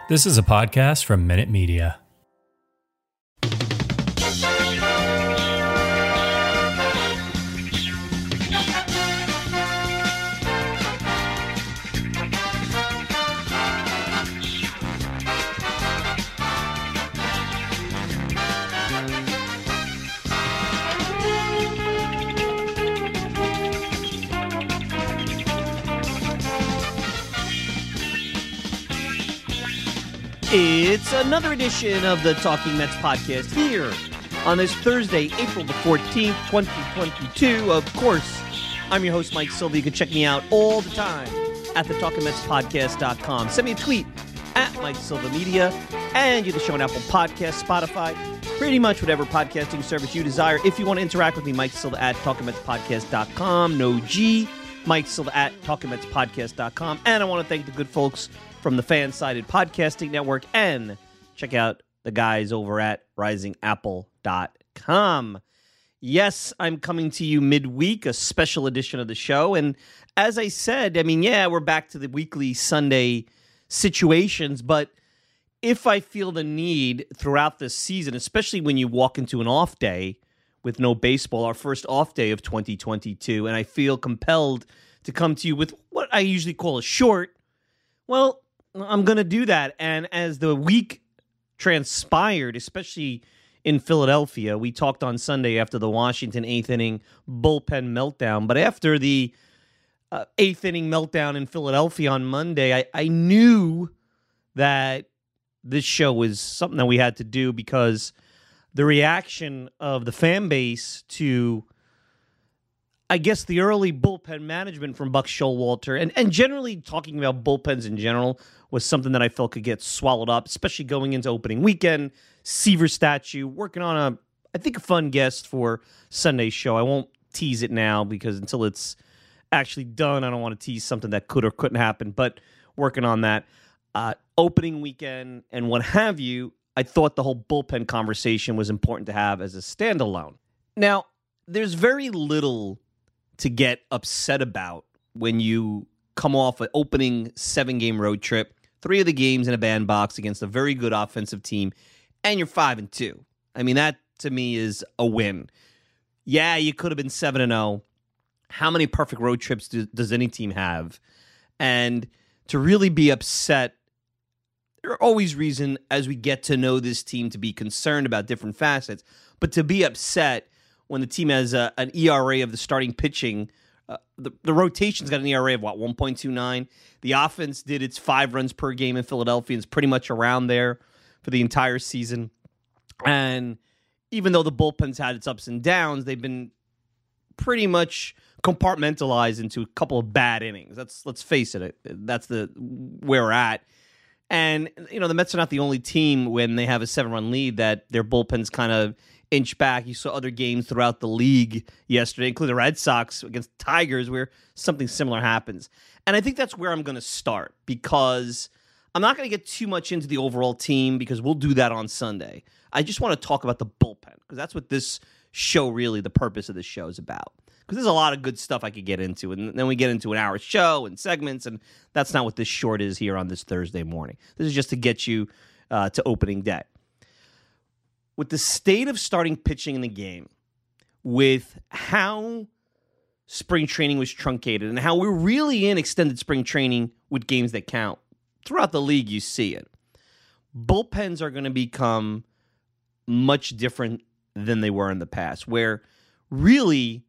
This is a podcast from Minute Media. It's another edition of the Talking Mets podcast here on this Thursday, April the 14th, 2022. Of course, I'm your host, Mike Silva. You can check me out all the time at the TalkingMetsPodcast.com. Send me a tweet at Mike Silva Media, and you can show on Apple Podcasts, Spotify, pretty much whatever podcasting service you desire. If you want to interact with me, Mike Silva at TalkingMetsPodcast.com. No G. Mike Silva at TalkingMetsPodcast.com. And I want to thank the good folks from the Fan-Sided Podcasting Network, and check out the guys over at RisingApple.com. Yes, I'm coming to you midweek, a special edition of the show, and as I said, we're back to the weekly Sunday situations, but if I feel the need throughout this season, especially when you walk into an off day with no baseball, our first off day of 2022, and I feel compelled to come to you with what I usually call a short, well, I'm going to do that. And as the week transpired, especially in Philadelphia, we talked on Sunday after the Washington 8th inning bullpen meltdown. But after the 8th inning meltdown in Philadelphia on Monday, I knew that this show was something that we had to do because the reaction of the fan base to, I guess, the early bullpen management from Buck Showalter and generally talking about bullpens in general was something that I felt could get swallowed up, especially going into opening weekend. Seaver statue, working on a fun guest for Sunday's show. I won't tease it now because until it's actually done, I don't want to tease something that could or couldn't happen, but working on that. Opening weekend and what have you, I thought the whole bullpen conversation was important to have as a standalone. Now, there's very little to get upset about when you come off an opening 7-game road trip, 3 of the games in a bandbox against a very good offensive team, and you're 5-2. That to me is a win. Yeah, you could have been 7-0. How many perfect road trips does any team have? And to really be upset, there are always reasons as we get to know this team to be concerned about different facets, but to be upset when the team has an ERA of the starting pitching, the rotation's got an ERA of, 1.29. The offense did its 5 runs per game in Philadelphia. It's pretty much around there for the entire season. And even though the bullpen's had its ups and downs, they've been pretty much compartmentalized into a couple of bad innings. Let's face it. That's where we're at. And, the Mets are not the only team when they have a 7-run lead that their bullpen's kind of inch back. You saw other games throughout the league yesterday, including the Red Sox against Tigers, where something similar happens. And I think that's where I'm going to start because I'm not going to get too much into the overall team because we'll do that on Sunday. I just want to talk about the bullpen because that's what this show really, the purpose of this show is about. Because there's a lot of good stuff I could get into. And then we get into an hour show and segments, and that's not what this short is here on this Thursday morning. This is just to get you to opening day. With the state of starting pitching in the game, with how spring training was truncated and how we're really in extended spring training with games that count, throughout the league you see it. Bullpens are going to become much different than they were in the past, where really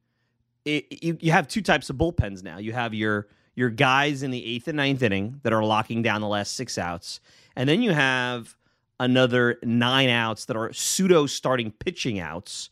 you have 2 types of bullpens now. You have your guys in the 8th and 9th inning that are locking down the last 6 outs, and then you have another 9 outs that are pseudo starting pitching outs.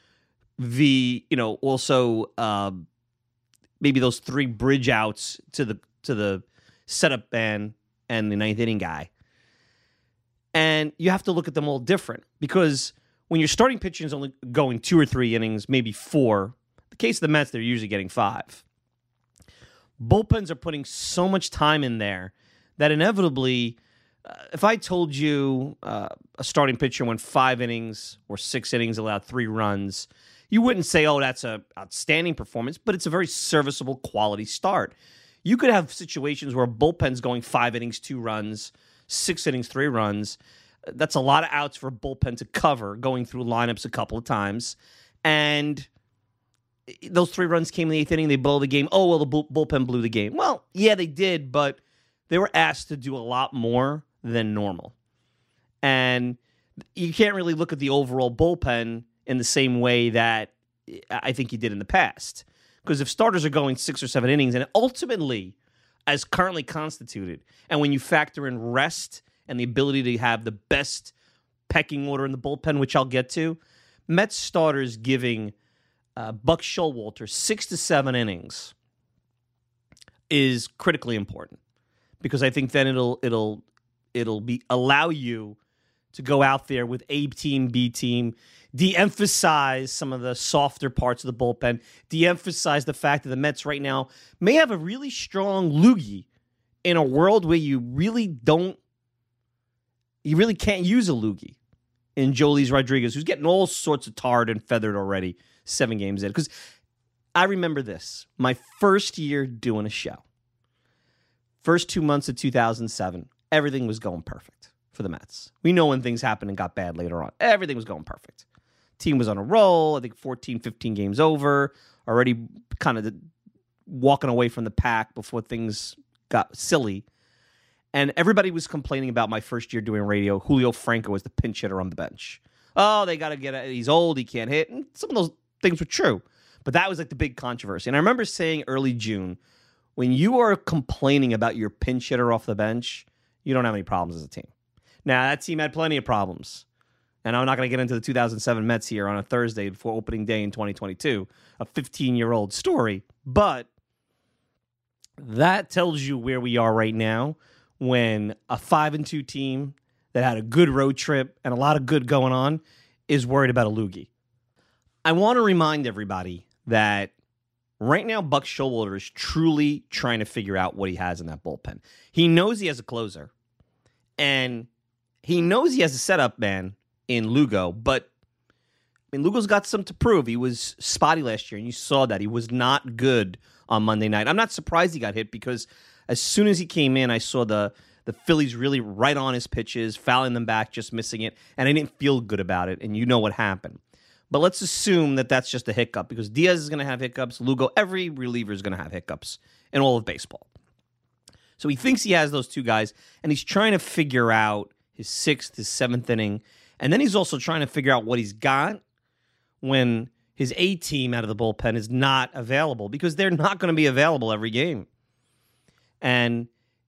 Also maybe those 3 bridge outs to the setup man and the 9th inning guy. And you have to look at them all different because when your starting pitching is only going 2 or 3 innings, maybe 4, the case of the Mets, they're usually getting 5. Bullpens are putting so much time in there that inevitably, if I told you a starting pitcher went 5 innings or 6 innings, allowed 3 runs, you wouldn't say, oh, that's an outstanding performance, but it's a very serviceable quality start. You could have situations where a bullpen's going 5 innings, 2 runs, 6 innings, 3 runs. That's a lot of outs for a bullpen to cover, going through lineups a couple of times. And those 3 runs came in the 8th inning. They blow the game. Oh, well, the bullpen blew the game. Well, yeah, they did, but they were asked to do a lot more than normal. And you can't really look at the overall bullpen in the same way that I think you did in the past. Because if starters are going 6 or 7 innings, and ultimately, as currently constituted, and when you factor in rest and the ability to have the best pecking order in the bullpen, which I'll get to, Mets starters giving Buck Showalter 6 to 7 innings is critically important, because I think then it'll allow you to go out there with A team, B team, de-emphasize some of the softer parts of the bullpen, de-emphasize the fact that the Mets right now may have a really strong loogie in a world where you really can't use a loogie in Jolis Rodriguez, who's getting all sorts of tarred and feathered already 7 games in. Because I remember this, my first year doing a show. First 2 months of 2007, everything was going perfect for the Mets. We know when things happened and got bad later on. Everything was going perfect. Team was on a roll, I think 14, 15 games over, already kind of walking away from the pack before things got silly. And everybody was complaining about my first year doing radio. Julio Franco was the pinch hitter on the bench. Oh, they got to get it. He's old, he can't hit. And some of those things were true. But that was like the big controversy. And I remember saying early June, when you are complaining about your pinch hitter off the bench, you don't have any problems as a team. Now, that team had plenty of problems. And I'm not going to get into the 2007 Mets here on a Thursday before opening day in 2022, a 15-year-old story. But that tells you where we are right now, when a 5-2 team that had a good road trip and a lot of good going on is worried about a loogie. I want to remind everybody that right now Buck Showalter is truly trying to figure out what he has in that bullpen. He knows he has a closer, and he knows he has a setup man in Lugo, but I mean, Lugo's got something to prove. He was spotty last year, and you saw that. He was not good on Monday night. I'm not surprised he got hit, because as soon as he came in, I saw the Phillies really right on his pitches, fouling them back, just missing it, and I didn't feel good about it, and you know what happened. But let's assume that that's just a hiccup, because Diaz is going to have hiccups, Lugo, every reliever is going to have hiccups in all of baseball. So he thinks he has those 2 guys, and he's trying to figure out his 6th, his 7th inning, and then he's also trying to figure out what he's got when his A team out of the bullpen is not available, because they're not going to be available every game. And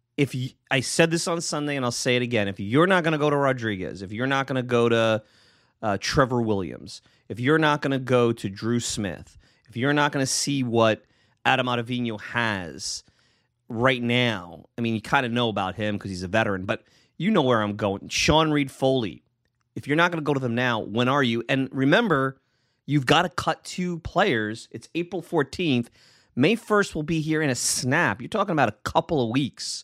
I said this on Sunday, and I'll say it again, if you're not going to go to Rodriguez, if you're not going to go to Trevor Williams, if you're not going to go to Drew Smith, if you're not going to see what Adam Ottavino has right now, I mean, you kind of know about him because he's a veteran, but you know where I'm going. Sean Reed Foley. If you're not going to go to them now, when are you? And remember, you've got to cut 2 players. It's April 14th. May 1st will be here in a snap. You're talking about a couple of weeks.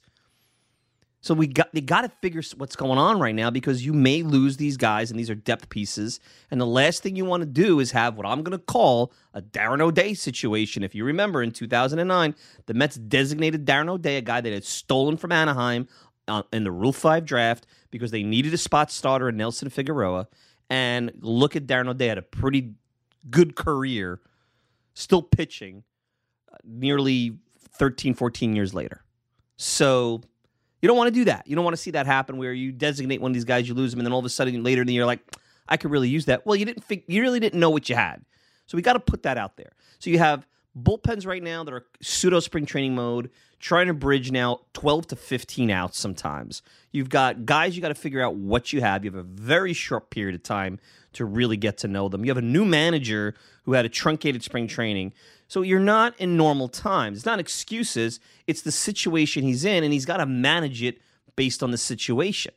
So they got to figure what's going on right now, because you may lose these guys, and these are depth pieces. And the last thing you want to do is have what I'm going to call a Darren O'Day situation. If you remember, in 2009, the Mets designated Darren O'Day, a guy that had stolen from Anaheim in the Rule 5 draft, because they needed a spot starter in Nelson Figueroa. And look at Darren O'Day, had a pretty good career, still pitching nearly 13, 14 years later. So you don't want to do that. You don't want to see that happen, where you designate one of these guys, you lose them, and then all of a sudden later in the year, like, I could really use that. Well, you really didn't know what you had. So we got to put that out there. So you have bullpens right now that are pseudo spring training mode, trying to bridge now 12 to 15 outs sometimes. You've got guys, you got to figure out what you have. You have a very short period of time to really get to know them. You have a new manager who had a truncated spring training. So you're not in normal times. It's not excuses. It's the situation he's in, and he's got to manage it based on the situation.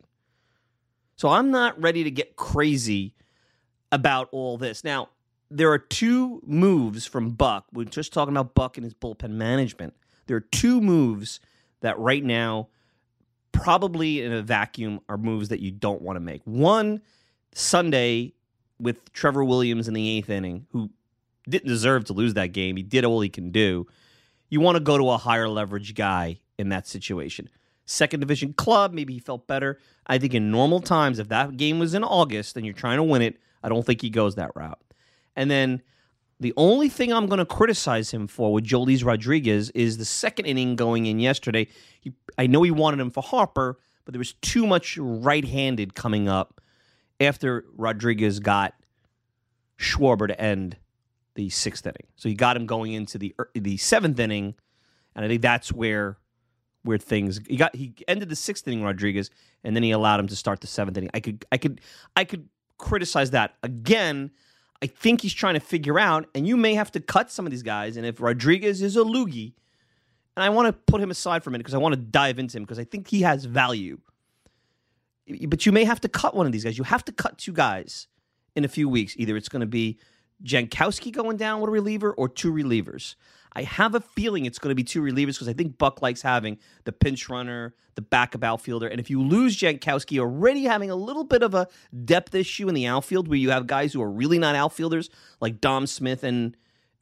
So I'm not ready to get crazy about all this. Now, there are 2 moves from Buck. We're just talking about Buck and his bullpen management. There are 2 moves that right now, probably in a vacuum, are moves that you don't want to make. One, Sunday with Trevor Williams in the 8th inning, who didn't deserve to lose that game. He did all he can do. You want to go to a higher leverage guy in that situation. second division club. Maybe he felt better. I think in normal times, if that game was in August and you're trying to win it, I don't think he goes that route. And then the only thing I'm going to criticize him for with Jolis Rodriguez is the second inning going in yesterday. I know he wanted him for Harper, but there was too much right-handed coming up after Rodriguez got Schwarber to end the sixth inning. So he got him going into the seventh inning, and I think that's where things he ended the sixth inning, Rodriguez, and then he allowed him to start the seventh inning. I could criticize that. Again, I think he's trying to figure out, and you may have to cut some of these guys, and if Rodriguez is a loogie, and I want to put him aside for a minute because I want to dive into him because I think he has value. But you may have to cut one of these guys. You have to cut two guys in a few weeks. Either it's going to be Jankowski going down with a reliever or two relievers. I have a feeling it's going to be two relievers because I think Buck likes having the pinch runner, the backup outfielder. And if you lose Jankowski, already having a little bit of a depth issue in the outfield where you have guys who are really not outfielders like Dom Smith and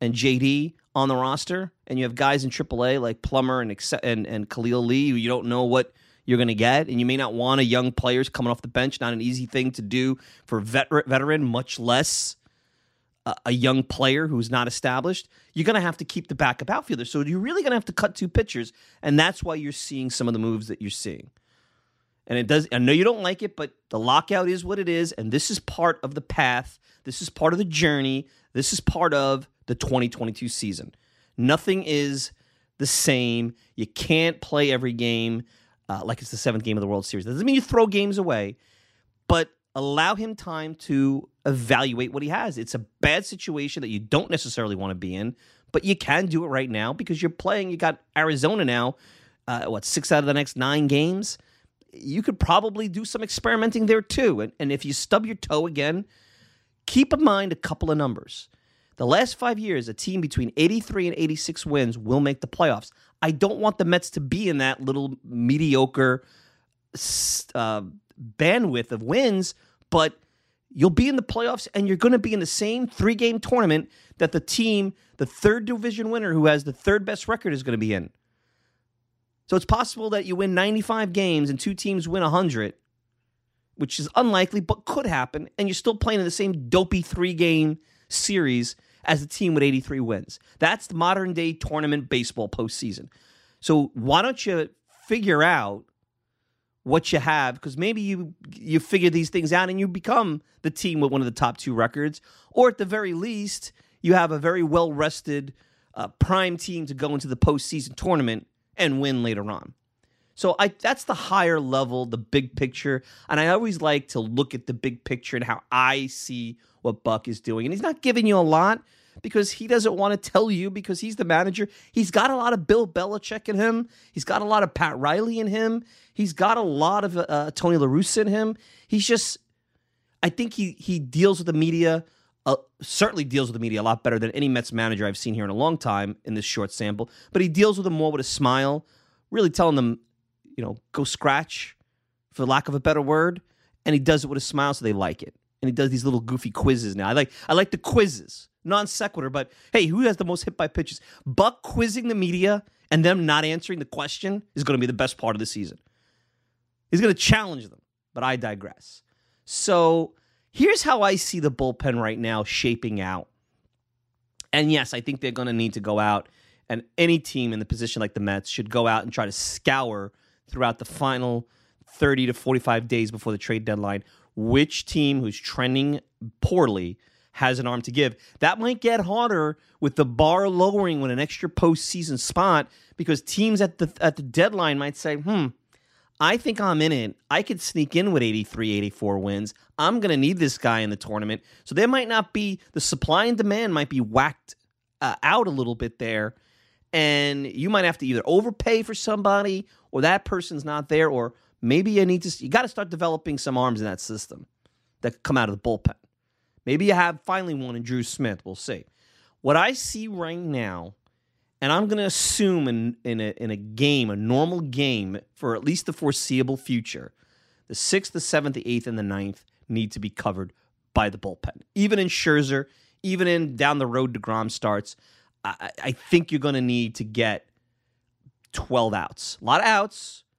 JD on the roster, and you have guys in AAA like Plummer and Khalil Lee who you don't know what you're going to get, and you may not want a young players coming off the bench. Not an easy thing to do for veteran, much less a young player who's not established. You're going to have to keep the backup outfielder. So you're really going to have to cut two pitchers, and that's why you're seeing some of the moves that you're seeing. And it does. I know you don't like it, but the lockout is what it is, and this is part of the path. This is part of the journey. This is part of the 2022 season. Nothing is the same. You can't play every game like it's the seventh game of the World Series. That doesn't mean you throw games away, but allow him time to evaluate what he has. It's a bad situation that you don't necessarily want to be in, but you can do it right now because you're playing. You got Arizona now, 6 out of the next 9 games? You could probably do some experimenting there too. And if you stub your toe again, keep in mind a couple of numbers. The last 5 years, a team between 83 and 86 wins will make the playoffs. I don't want the Mets to be in that little mediocre bandwidth of wins, but you'll be in the playoffs and you're going to be in the same 3-game tournament that the team, the third division winner who has the third best record, is going to be in. So it's possible that you win 95 games and two teams win 100, which is unlikely but could happen, and you're still playing in the same dopey 3-game series as the team with 83 wins. That's the modern-day tournament baseball postseason. So why don't you figure out what you have, because maybe you figure these things out and you become the team with one of the top 2 records, or at the very least, you have a very well-rested prime team to go into the postseason tournament and win later on. So that's the higher level, the big picture, and I always like to look at the big picture and how I see what Buck is doing. And he's not giving you a lot because he doesn't want to tell you because he's the manager. He's got a lot of Bill Belichick in him. He's got a lot of Pat Riley in him. He's got a lot of Tony La Russa in him. He's just, I think he deals with the media, certainly deals with the media a lot better than any Mets manager I've seen here in a long time in this short sample. But he deals with them more with a smile, really telling them, go scratch, for lack of a better word. And he does it with a smile so they like it. And he does these little goofy quizzes now. I like the quizzes. Non sequitur, but hey, who has the most hit by pitches? Buck quizzing the media and them not answering the question is going to be the best part of the season. He's going to challenge them, but I digress. So here's how I see the bullpen right now shaping out. And yes, I think they're going to need to go out, and any team in the position like the Mets should go out and try to scour throughout the final 30 to 45 days before the trade deadline which team who's trending poorly has an arm to give. That might get harder with the bar lowering with an extra postseason spot because teams at the deadline might say, I think I'm in it. I could sneak in with 83, 84 wins. I'm going to need this guy in the tournament. So there might not be, the supply and demand might be whacked out a little bit there. And you might have to either overpay for somebody or that person's not there, or maybe you got to start developing some arms in that system that come out of the bullpen. Maybe you have finally one in Drew Smith. We'll see. What I see right now, and I'm going to assume in a game, a normal game, for at least the foreseeable future, the 6th, the 7th, the 8th, and the 9th need to be covered by the bullpen. Even in Scherzer, even in down the road DeGrom starts, I think you're going to need to get 12 outs. A lot of outs.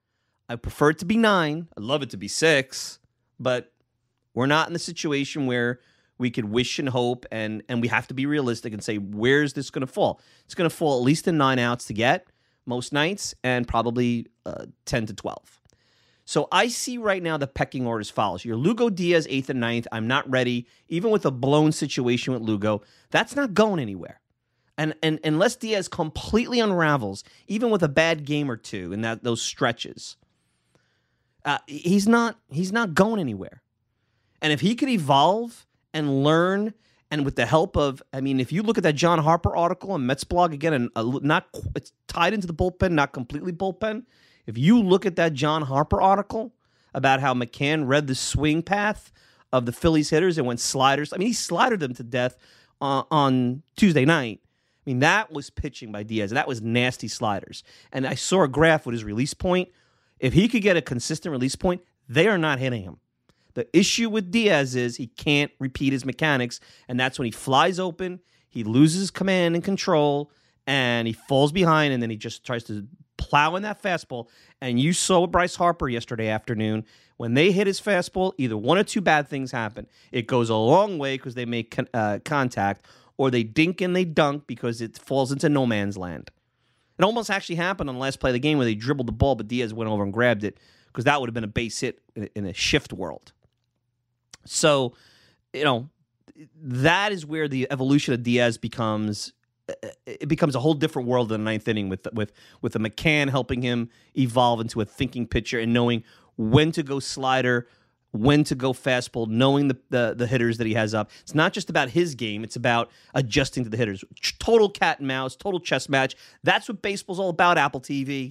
I prefer it to be 9. I'd love it to be 6, but we're not in the situation where we could wish and hope, and we have to be realistic and say, where's this going to fall? It's going to fall at least in 9 outs to get most nights, and probably 10 to 12. So I see right now the pecking order as follows. Your Lugo Diaz 8th and 9th. I'm not ready. Even with a blown situation with Lugo, that's not going anywhere. And unless Diaz completely unravels, even with a bad game or two in those stretches, he's not going anywhere. And if he could evolve and learn, and with the help of, if you look at that John Harper article on Mets blog, again, and it's tied into the bullpen, not completely bullpen. If you look at that John Harper article about how McCann read the swing path of the Phillies hitters and went sliders, he slidered them to death on Tuesday night. That was pitching by Diaz. That was nasty sliders. And I saw a graph with his release point. If he could get a consistent release point, they are not hitting him. The issue with Diaz is he can't repeat his mechanics, and that's when he flies open, he loses command and control, and he falls behind, and then he just tries to plow in that fastball. And you saw with Bryce Harper yesterday afternoon, when they hit his fastball, either one or two bad things happen. It goes a long way because they make contact, or they dink and they dunk because it falls into no man's land. It almost actually happened on the last play of the game where they dribbled the ball, but Diaz went over and grabbed it, because that would have been a base hit in a shift world. So, that is where the evolution of Diaz becomes a whole different world in the ninth inning with the McCann helping him evolve into a thinking pitcher and knowing when to go slider, when to go fastball, knowing the hitters that he has up. It's not just about his game. It's about adjusting to the hitters. Total cat and mouse, total chess match. That's what baseball's all about, Apple TV.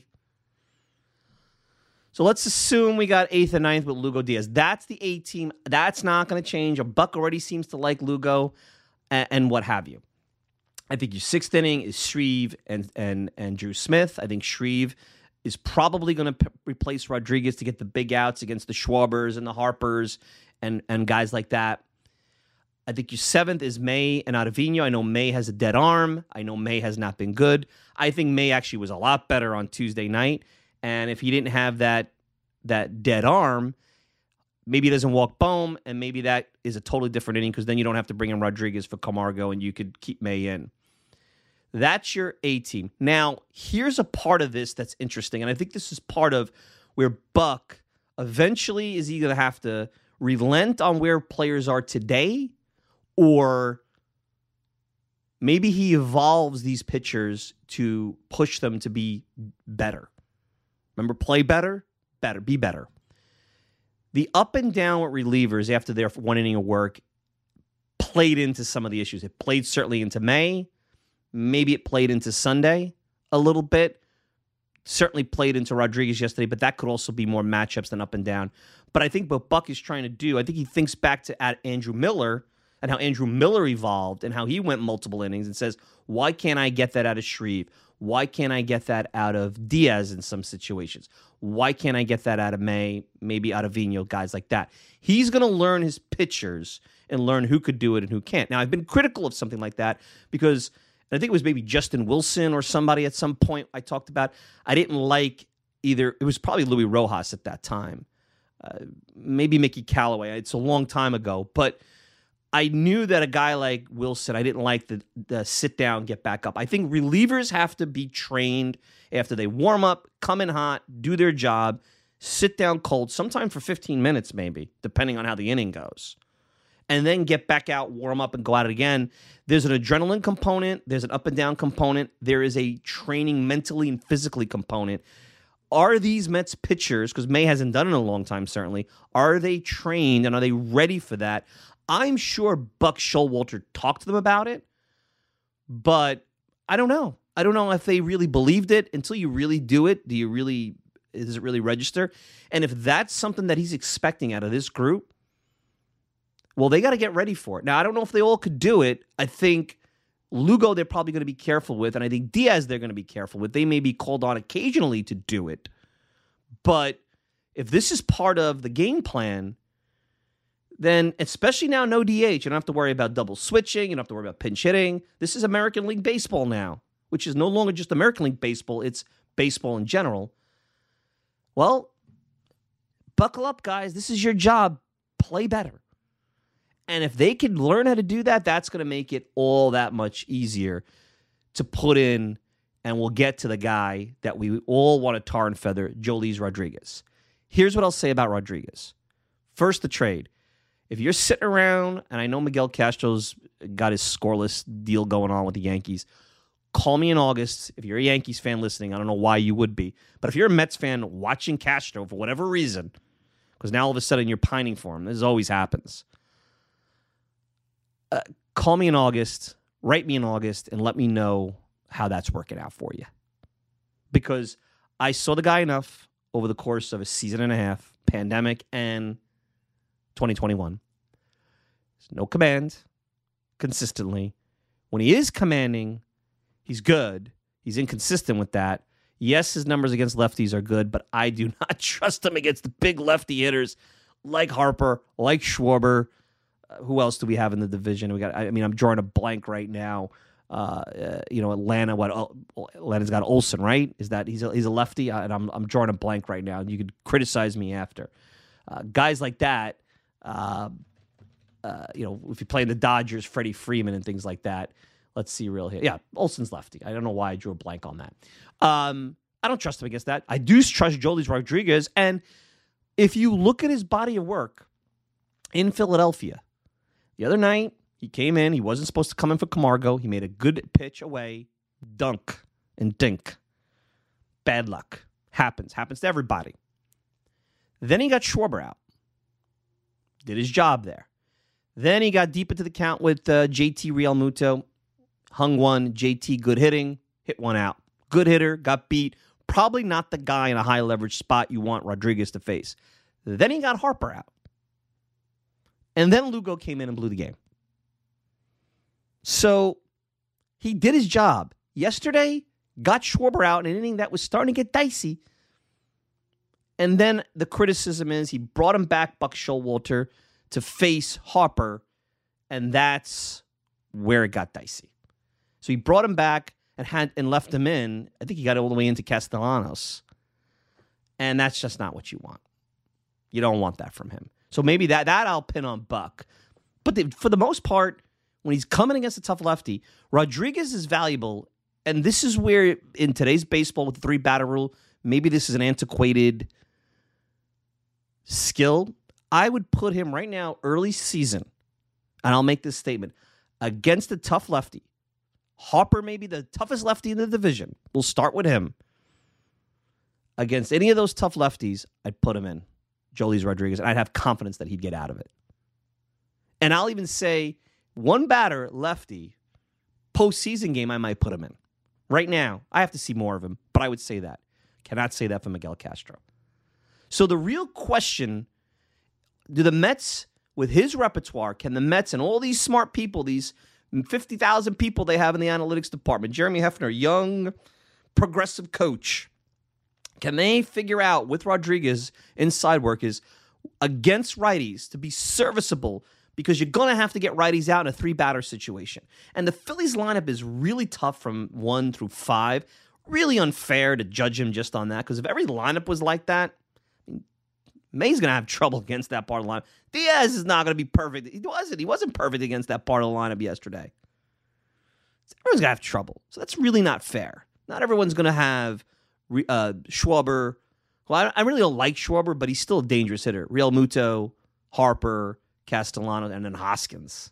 So let's assume we got 8th and 9th with Lugo Diaz. That's the A team. That's not going to change. A Buck already seems to like Lugo and what have you. I think your 6th inning is Shreve and Drew Smith. I think Shreve is probably going to replace Rodriguez to get the big outs against the Schwarbers and the Harpers and guys like that. I think your 7th is May and Ottavino. I know May has a dead arm. I know May has not been good. I think May actually was a lot better on Tuesday night. And if he didn't have that dead arm, maybe he doesn't walk Bohm, and maybe that is a totally different inning because then you don't have to bring in Rodriguez for Camargo and you could keep May in. That's your A team. Now, here's a part of this that's interesting, and I think this is part of where Buck eventually is either going to have to relent on where players are today, or maybe he evolves these pitchers to push them to be better. Remember, play better, be better. The up and down with relievers after their one inning of work played into some of the issues. It played certainly into May. Maybe it played into Sunday a little bit. Certainly played into Rodriguez yesterday, but that could also be more matchups than up and down. But I think what Buck is trying to do, I think he thinks back to at Andrew Miller and how Andrew Miller evolved and how he went multiple innings and says, why can't I get that out of Shreve? Why can't I get that out of Diaz in some situations? Why can't I get that out of May, maybe out of Ottavino, guys like that? He's going to learn his pitchers and learn who could do it and who can't. Now, I've been critical of something like that because I think it was maybe Justin Wilson or somebody at some point I talked about. I didn't like either. It was probably Louis Rojas at that time. Maybe Mickey Callaway. It's a long time ago. But I knew that a guy like Wilson, I didn't like the sit down, get back up. I think relievers have to be trained after they warm up, come in hot, do their job, sit down cold, sometime for 15 minutes maybe, depending on how the inning goes, and then get back out, warm up, and go at it again. There's an adrenaline component. There's an up and down component. There is a training mentally and physically component. Are these Mets pitchers, because May hasn't done it in a long time certainly, are they trained and are they ready for that? I'm sure Buck Showalter talked to them about it, but I don't know. I don't know if they really believed it. Until you really do it, does it really register? And if that's something that he's expecting out of this group, well, they got to get ready for it. Now, I don't know if they all could do it. I think Lugo they're probably going to be careful with, and I think Diaz they're going to be careful with. They may be called on occasionally to do it. But if this is part of the game plan, then especially now no DH, you don't have to worry about double switching, you don't have to worry about pinch hitting. This is American League Baseball now, which is no longer just American League Baseball, it's baseball in general. Well, buckle up, guys. This is your job. Play better. And if they can learn how to do that, that's going to make it all that much easier to put in, and we'll get to the guy that we all want to tar and feather, Joelys Rodriguez. Here's what I'll say about Rodriguez. First, the trade. If you're sitting around, and I know Miguel Castro's got his scoreless deal going on with the Yankees, call me in August. If you're a Yankees fan listening, I don't know why you would be, but if you're a Mets fan watching Castro for whatever reason, because now all of a sudden you're pining for him, this always happens. Call me in August, write me in August, and let me know how that's working out for you. Because I saw the guy enough over the course of a season and a half, pandemic and 2021. There's no command consistently. When he is commanding, he's good. He's inconsistent with that. Yes, his numbers against lefties are good, but I do not trust him against the big lefty hitters like Harper, like Schwarber. Who else do we have in the division? I'm drawing a blank right now. Atlanta. Atlanta's got Olsen, right? Is that he's a lefty? And I'm drawing a blank right now. You could criticize me after. Guys like that. If you play in the Dodgers, Freddie Freeman and things like that. Let's see real here. Yeah, Olsen's lefty. I don't know why I drew a blank on that. I don't trust him against that. I do trust Joelys Rodriguez. And if you look at his body of work in Philadelphia, the other night, he came in. He wasn't supposed to come in for Camargo. He made a good pitch away. Dunk and dink. Bad luck. Happens to everybody. Then he got Schwarber out. Did his job there. Then he got deep into the count with JT Realmuto. Hung one. JT good hitting. Hit one out. Good hitter. Got beat. Probably not the guy in a high leverage spot you want Rodriguez to face. Then he got Harper out. And then Lugo came in and blew the game. So he did his job. Yesterday, got Schwarber out in an inning that was starting to get dicey. And then the criticism is he brought him back, Buck Showalter, to face Harper, and that's where it got dicey. So he brought him back and left him in. I think he got all the way into Castellanos. And that's just not what you want. You don't want that from him. So maybe that I'll pin on Buck. But for the most part, when he's coming against a tough lefty, Rodriguez is valuable. And this is where, in today's baseball with the 3-batter rule, maybe this is an antiquated skill. I would put him right now, early season, and I'll make this statement, against a tough lefty. Harper may be the toughest lefty in the division. We'll start with him. Against any of those tough lefties, I'd put him in. Joelys Rodriguez, and I'd have confidence that he'd get out of it. And I'll even say, one batter, lefty, postseason game, I might put him in. Right now, I have to see more of him, but I would say that. Cannot say that for Miguel Castro. So the real question, do the Mets, with his repertoire, can the Mets and all these smart people, these 50,000 people they have in the analytics department, Jeremy Hefner, young, progressive coach, can they figure out with Rodriguez inside work is against righties to be serviceable, because you're going to have to get righties out in a 3-batter situation. And the Phillies lineup is really tough from 1 through 5. Really unfair to judge him just on that, because if every lineup was like that, May's going to have trouble against that part of the lineup. Diaz is not going to be perfect. He wasn't perfect against that part of the lineup yesterday. So everyone's going to have trouble. So that's really not fair. Not everyone's going to have Schwarber. Well, I really don't like Schwarber, but he's still a dangerous hitter. Realmuto, Harper, Castellanos, and then Hoskins.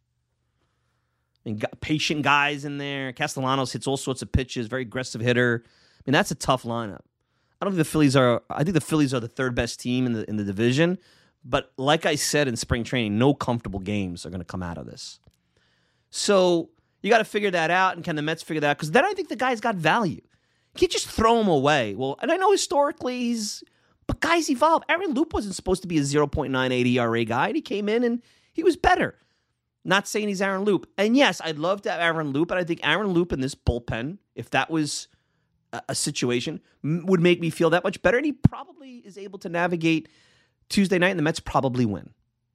I mean, patient guys in there. Castellanos hits all sorts of pitches, very aggressive hitter. I mean, that's a tough lineup. I think the Phillies are the third best team in the division. But like I said in spring training, no comfortable games are going to come out of this. So you got to figure that out, and can the Mets figure that out? Because then I think the guy's got value. You can't just throw him away. Well, and I know historically but guys evolve. Aaron Loop wasn't supposed to be a 0.98 ERA guy, and he came in and he was better. Not saying he's Aaron Loop. And yes, I'd love to have Aaron Loop, and I think Aaron Loop in this bullpen, if that was a situation, would make me feel that much better. And he probably is able to navigate Tuesday night, and the Mets probably win.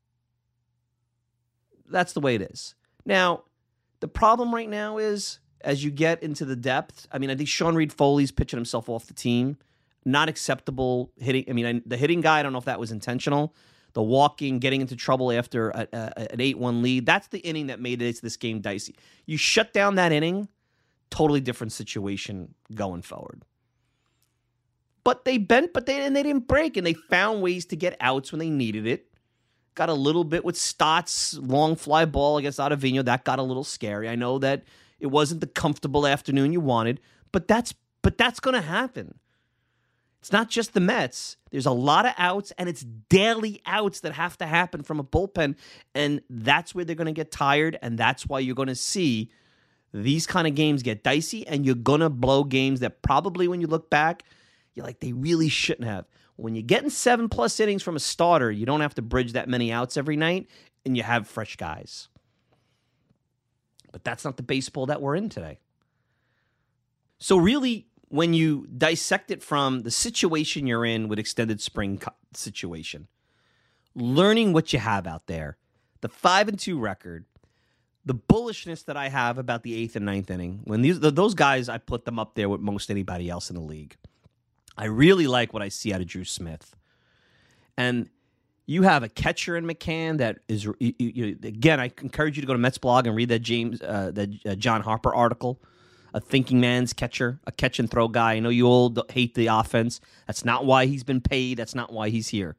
That's the way it is. Now, the problem right now is, as you get into the depth, I mean, I think Sean Reed Foley's pitching himself off the team. not acceptable hitting. I mean, the hitting guy, I don't know if that was intentional. The walking, getting into trouble after an 8-1 lead. That's the inning that made this game dicey. You shut down that inning, totally different situation going forward. But they bent, and they didn't break, and they found ways to get outs when they needed it. Got a little bit with Stott's long fly ball against Ottavino. That got a little scary. I know that it wasn't the comfortable afternoon you wanted, but that's going to happen. It's not just the Mets. There's a lot of outs, and it's daily outs that have to happen from a bullpen, and that's where they're going to get tired, and that's why you're going to see these kind of games get dicey, and you're going to blow games that probably when you look back, you're like, they really shouldn't have. When you're getting 7+ innings from a starter, you don't have to bridge that many outs every night, and you have fresh guys. But that's not the baseball that we're in today. So really, when you dissect it from the situation you're in with extended spring situation, learning what you have out there, the 5-2 record, the bullishness that I have about the 8th and 9th inning, when those guys, I put them up there with most anybody else in the league. I really like what I see out of Drew Smith. And you have a catcher in McCann that is, again, I encourage you to go to Mets blog and read that John Harper article. A thinking man's catcher, a catch and throw guy. I know you all hate the offense. That's not why he's been paid. That's not why he's here.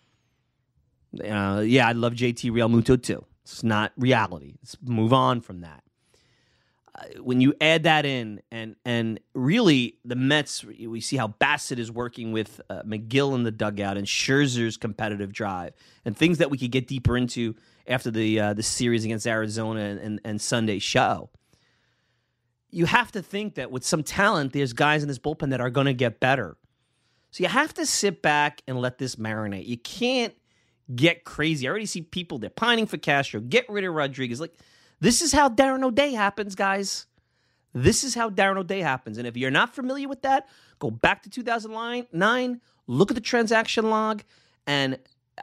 I love JT Realmuto too. It's not reality. Let's move on from that. When you add that in, and really the Mets, we see how Bassett is working with McGill in the dugout and Scherzer's competitive drive and things that we could get deeper into after the series against Arizona and Sunday's show. You have to think that with some talent, there's guys in this bullpen that are going to get better. So you have to sit back and let this marinate. You can't get crazy. I already see people, they're pining for Castro. Get rid of Rodriguez. Like, this is how Darren O'Day happens, guys. This is how Darren O'Day happens. And if you're not familiar with that, go back to 2009, look at the transaction log, and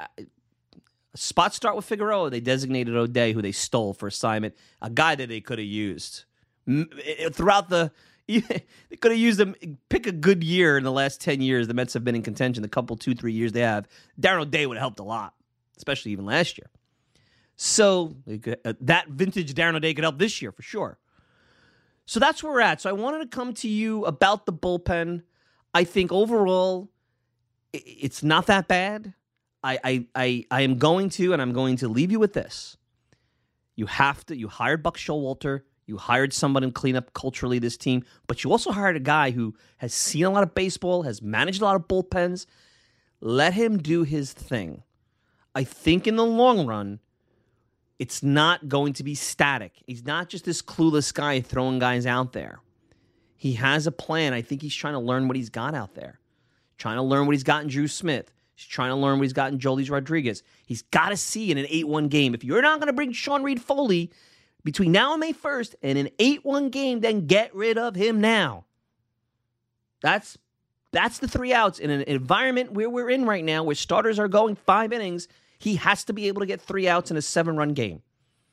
spot start with Figueroa. They designated O'Day, who they stole for assignment, a guy that they could have used. Throughout they could have used him. Pick a good year in the last 10 years. The Mets have been in contention. The couple 2-3 years they have, Darren O'Day would have helped a lot, especially even last year. So that vintage Darren O'Day could help this year for sure. So that's where we're at. So I wanted to come to you about the bullpen. I think overall, it's not that bad. I am going to, and I'm going to leave you with this. You hired Buck Showalter. You hired someone to clean up culturally this team, but you also hired a guy who has seen a lot of baseball, has managed a lot of bullpens. Let him do his thing. I think in the long run, it's not going to be static. He's not just this clueless guy throwing guys out there. He has a plan. I think he's trying to learn what he's got out there. Trying to learn what he's got in Drew Smith. He's trying to learn what he's got in Jolies Rodriguez. He's got to see in an 8-1 game. If you're not going to bring Sean Reed-Foley between now and May 1st in an 8-1 game, then get rid of him now. That's the 3 outs. In an environment where we're in right now, where starters are going 5 innings, he has to be able to get 3 outs in a 7-run game.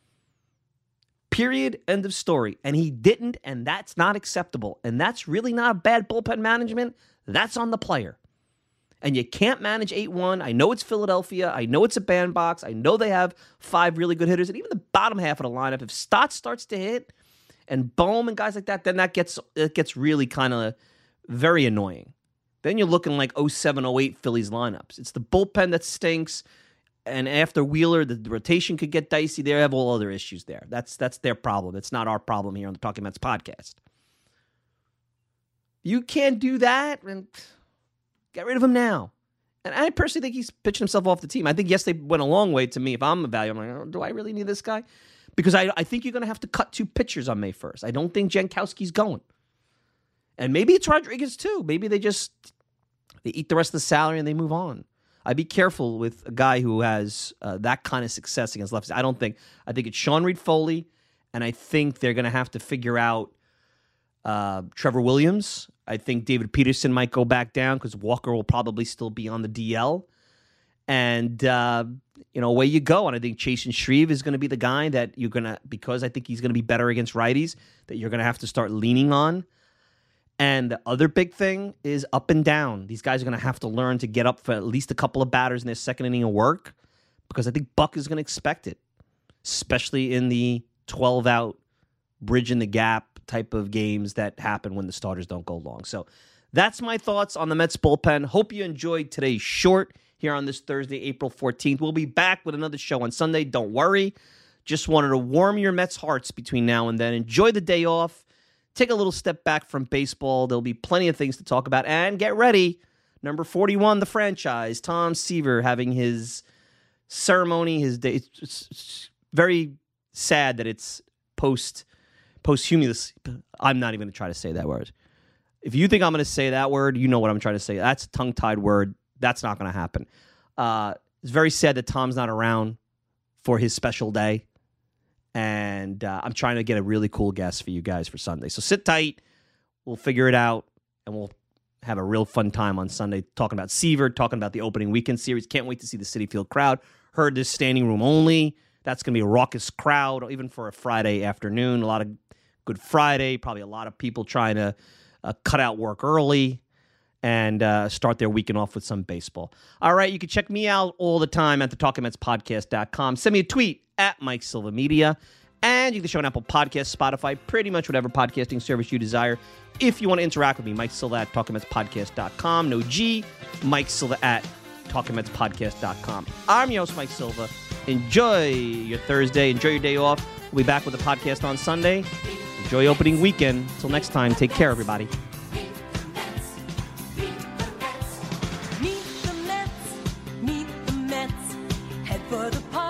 Period. End of story. And he didn't, and that's not acceptable. And that's really not bad bullpen management. That's on the player. And you can't manage 8-1. I know it's Philadelphia. I know it's a bandbox. I know they have 5 really good hitters. And even the bottom half of the lineup, if Stott starts to hit and Bohm and guys like that, then it gets really kind of very annoying. Then you're looking like 07, 08 Phillies lineups. It's the bullpen that stinks. And after Wheeler, the rotation could get dicey. They have all other issues there. That's their problem. It's not our problem here on the Talking Mets podcast. You can't do that, and get rid of him now. And I personally think he's pitching himself off the team. I think, yes, they went a long way to me. If I'm evaluating, I'm like, oh, do I really need this guy? Because I think you're going to have to cut 2 pitchers on May 1st. I don't think Jankowski's going. And maybe it's Rodriguez, too. Maybe they eat the rest of the salary and they move on. I'd be careful with a guy who has that kind of success against lefties. I think it's Sean Reed-Foley, and I think they're going to have to figure out Trevor Williams. I think David Peterson might go back down because Walker will probably still be on the DL. And, away you go. And I think Chasen Shreve is going to be the guy that you're going to, because I think he's going to be better against righties, that you're going to have to start leaning on. And the other big thing is up and down. These guys are going to have to learn to get up for at least a couple of batters in their second inning of work, because I think Buck is going to expect it, especially in the 12-out, bridge in the gap type of games that happen when the starters don't go long. So that's my thoughts on the Mets bullpen. Hope you enjoyed today's short here on this Thursday, April 14th. We'll be back with another show on Sunday. Don't worry. Just wanted to warm your Mets hearts between now and then. Enjoy the day off. Take a little step back from baseball. There'll be plenty of things to talk about. And get ready. Number 41, the franchise, Tom Seaver, having his ceremony, his day. It's very sad that it's posthumous. I'm not even going to try to say that word. If you think I'm going to say that word, you know what I'm trying to say. That's a tongue-tied word. That's not going to happen. It's very sad that Tom's not around for his special day. And I'm trying to get a really cool guest for you guys for Sunday. So sit tight. We'll figure it out. And we'll have a real fun time on Sunday talking about Seaver, talking about the opening weekend series. Can't wait to see the Citi Field crowd. Heard this standing room only. That's going to be a raucous crowd, even for a Friday afternoon. A lot of Good Friday. Probably a lot of people trying to cut out work early and start their weekend off with some baseball. All right, you can check me out all the time at the TalkingMetsPodcast.com. Send me a tweet at Mike Silva Media. And you can show on Apple Podcasts, Spotify, pretty much whatever podcasting service you desire. If you want to interact with me, Mike Silva at TalkingMetsPodcast.com. No G, Mike Silva at TalkingMetsPodcast.com. I'm your host, Mike Silva. Enjoy your Thursday. Enjoy your day off. We'll be back with the podcast on Sunday. Enjoy opening weekend. Until next time, take care, everybody. Meet the Mets, head for the park.